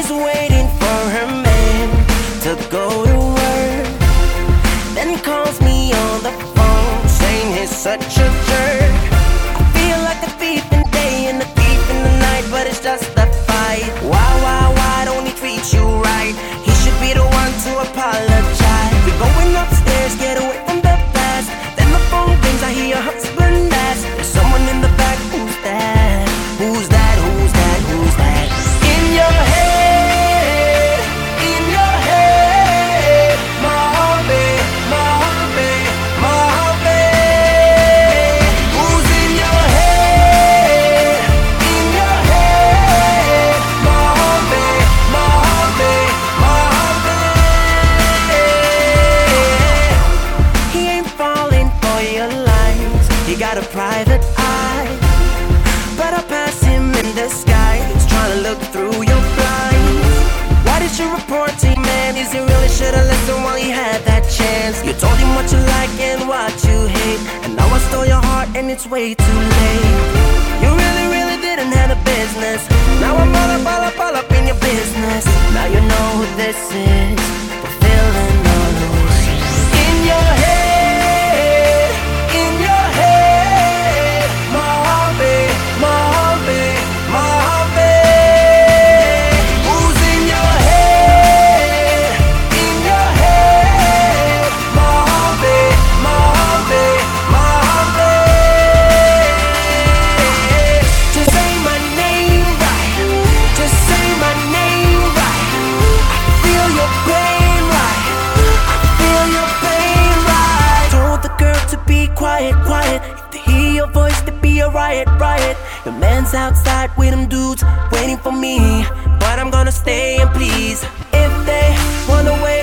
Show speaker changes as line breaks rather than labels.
She's waiting for her man to go to work, then calls me on the phone saying he's such a jerk. I feel like a thief in the day and a thief in the night, but it's just a fight. Why don't he treat you right? He should be the one to apologize. We're going upstairs, get away from the past. Then the phone rings, I hear her husband ask, there's someone in the back, who's that? Who's that? Who's that? Who's that? In your head, in your head, Mojave, Mojave, Mojave. Who's in your head, in your head, Mojave, Mojave, Mojave. He ain't falling for your lies, he got a private eye, but I pass him in disguise, trying to look through your blinds. Why did you report to your man? Is he really should've listened while he had that chance? You told him what you like and what you hate, and now I stole your heart and it's way too late. You really didn't have a business. Now I'm all up in your business. Now you know who this is, fulfilling all the wishes. In your head, in your head, Mojave, Mojave, Mojave. Who's in your head, in your head, Mojave, Mojave, Mojave. Just say my name right, just say my name right. I feel your pain right, I feel your pain right. Told the girl to be quiet, quiet. If they hear your voice, to be a riot, riot. Your man's outside with them dudes waiting for me, but I'm gonna stay and please. If they wanna wait